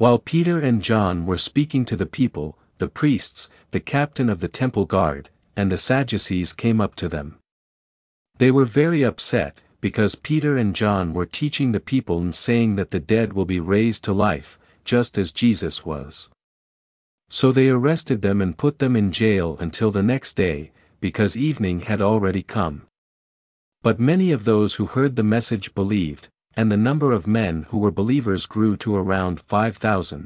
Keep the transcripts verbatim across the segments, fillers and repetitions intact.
While Peter and John were speaking to the people, the priests, the captain of the temple guard, and the Sadducees came up to them. They were very upset, because Peter and John were teaching the people and saying that the dead will be raised to life, just as Jesus was. So they arrested them and put them in jail until the next day, because evening had already come. But many of those who heard the message believed, and the number of men who were believers grew to around five thousand.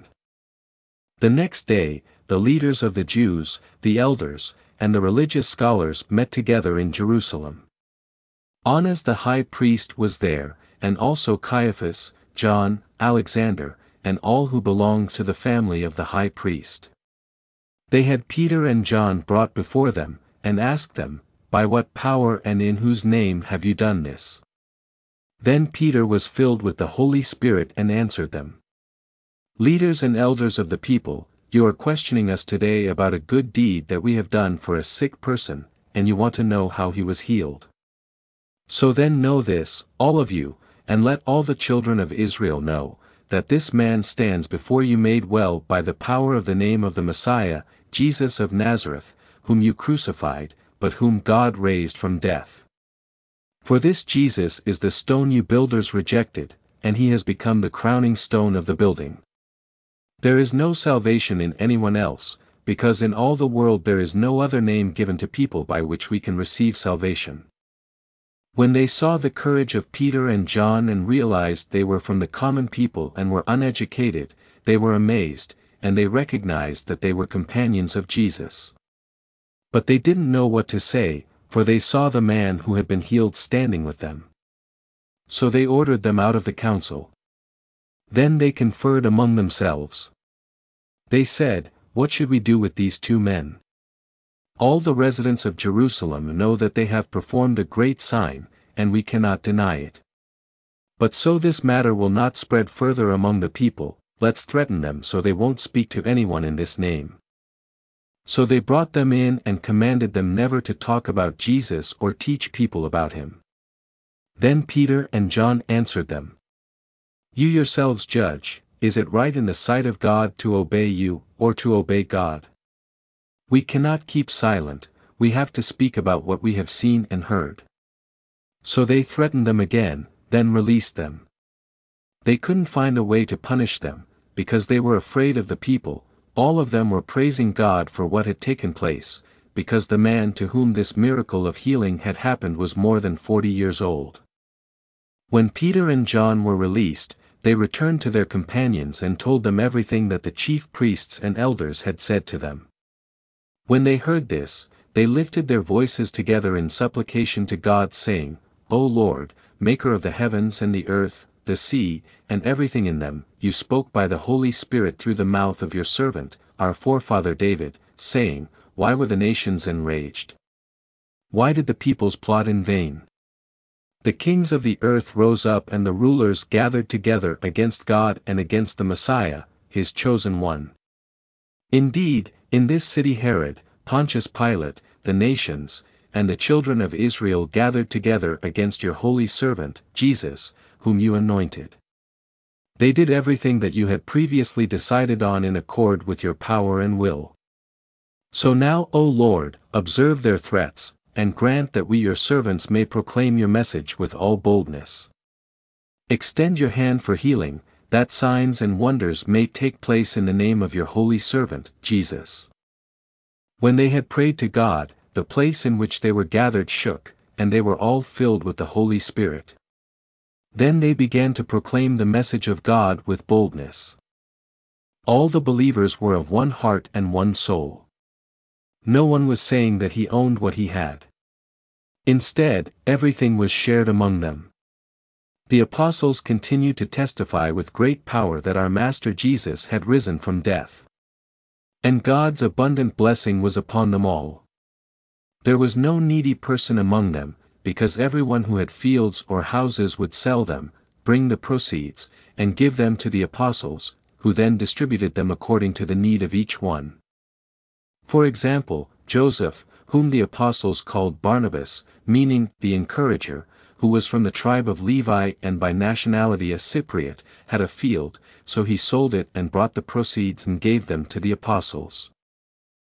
The next day, the leaders of the Jews, the elders, and the religious scholars met together in Jerusalem. Annas the high priest was there, and also Caiaphas, John, Alexander, and all who belonged to the family of the high priest. They had Peter and John brought before them, and asked them, "By what power and in whose name have you done this?" Then Peter was filled with the Holy Spirit and answered them, "Leaders and elders of the people, you are questioning us today about a good deed that we have done for a sick person, and you want to know how he was healed. So then know this, all of you, and let all the children of Israel know, that this man stands before you made well by the power of the name of the Messiah, Jesus of Nazareth, whom you crucified, but whom God raised from death. For this Jesus is the stone you builders rejected, and he has become the crowning stone of the building. There is no salvation in anyone else, because in all the world there is no other name given to people by which we can receive salvation." When they saw the courage of Peter and John and realized they were from the common people and were uneducated, they were amazed, and they recognized that they were companions of Jesus. But they didn't know what to say, for they saw the man who had been healed standing with them. So they ordered them out of the council. Then they conferred among themselves. They said, "What should we do with these two men? All the residents of Jerusalem know that they have performed a great sign, and we cannot deny it. But so this matter will not spread further among the people, let's threaten them so they won't speak to anyone in this name." So they brought them in and commanded them never to talk about Jesus or teach people about him. Then Peter and John answered them, "You yourselves judge, is it right in the sight of God to obey you, or to obey God? We cannot keep silent, we have to speak about what we have seen and heard." So they threatened them again, then released them. They couldn't find a way to punish them, because they were afraid of the people. All of them were praising God for what had taken place, because the man to whom this miracle of healing had happened was more than forty years old. When Peter and John were released, they returned to their companions and told them everything that the chief priests and elders had said to them. When they heard this, they lifted their voices together in supplication to God, saying, "O Lord, maker of the heavens and the earth, the sea, and everything in them, you spoke by the Holy Spirit through the mouth of your servant, our forefather David, saying, Why were the nations enraged? Why did the peoples plot in vain? The kings of the earth rose up and the rulers gathered together against God and against the Messiah, his chosen one. Indeed, in this city Herod, Pontius Pilate, the nations, and the children of Israel gathered together against your holy servant, Jesus, whom you anointed. They did everything that you had previously decided on in accord with your power and will. So now, O Lord, observe their threats, and grant that we your servants may proclaim your message with all boldness. Extend your hand for healing, that signs and wonders may take place in the name of your holy servant, Jesus." When they had prayed to God, the place in which they were gathered shook, and they were all filled with the Holy Spirit. Then they began to proclaim the message of God with boldness. All the believers were of one heart and one soul. No one was saying that he owned what he had. Instead, everything was shared among them. The apostles continued to testify with great power that our Master Jesus had risen from death. And God's abundant blessing was upon them all. There was no needy person among them, because everyone who had fields or houses would sell them, bring the proceeds, and give them to the apostles, who then distributed them according to the need of each one. For example, Joseph, whom the apostles called Barnabas, meaning the encourager, who was from the tribe of Levi and by nationality a Cypriot, had a field, so he sold it and brought the proceeds and gave them to the apostles.